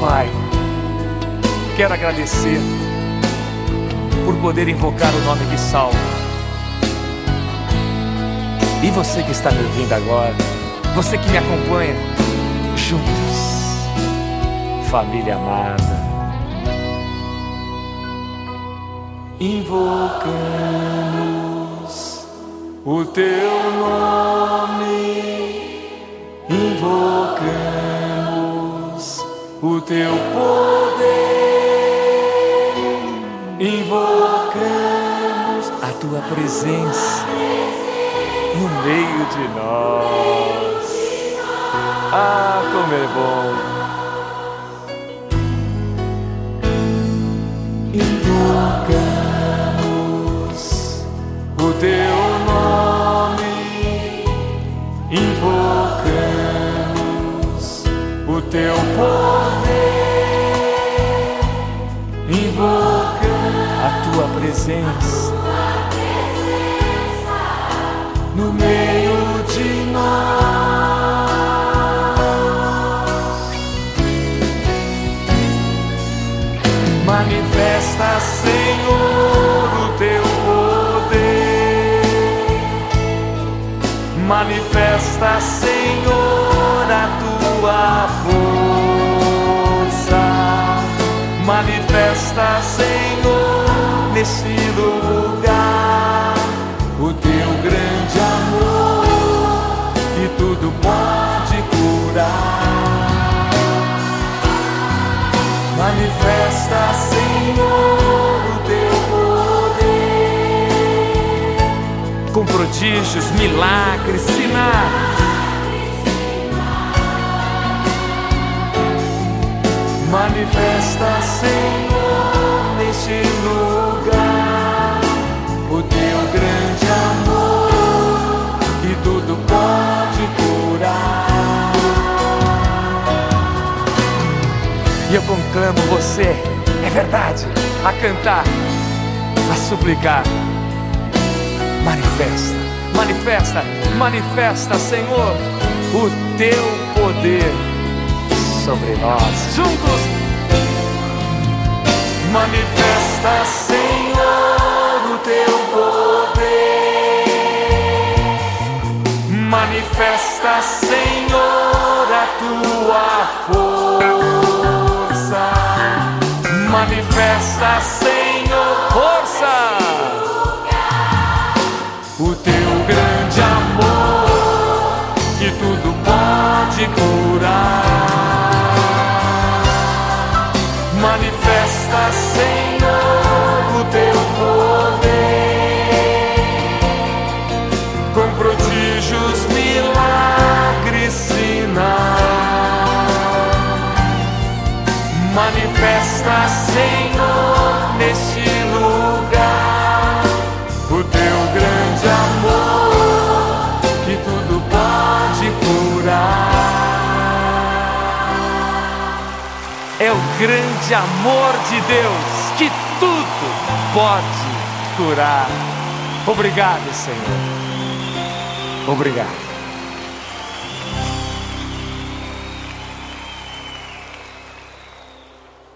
Pai, quero agradecer por poder invocar o nome que salva. E você que está me ouvindo agora, você que me acompanha, juntos, família amada, invocamos o teu nome, invocamos o teu poder, invocamos a tua presença no meio de nós. Ah, como é bom! Invocamos o teu nome, invocamos o teu poder, invocamos a tua presença no meio de nós. Manifesta, Senhor, o teu poder. Manifesta, Senhor, a tua força. Manifesta, Senhor, nesse lugar o teu grande amor, que tudo pode curar. Manifesta, Senhor, o teu poder, com prodígios, milagres, sinais. Manifesta, Senhor, neste lugar o teu grande amor, que tudo pode curar. E eu conclamo você, é verdade, a cantar, a suplicar. Manifesta, manifesta, manifesta, Senhor, o teu poder sobre nós. Juntos! Manifesta, Senhor, o teu poder. Manifesta, Senhor, a tua força. Manifesta, Senhor, força, o teu grande amor, que tudo pode curar. Manifesta, Senhor, o teu poder, com prodígios, milagres, sinais. Manifesta, Senhor, neste lugar o teu grande amor, que tudo pode curar. É o grande amor de Deus que tudo pode curar. Obrigado, Senhor. Obrigado.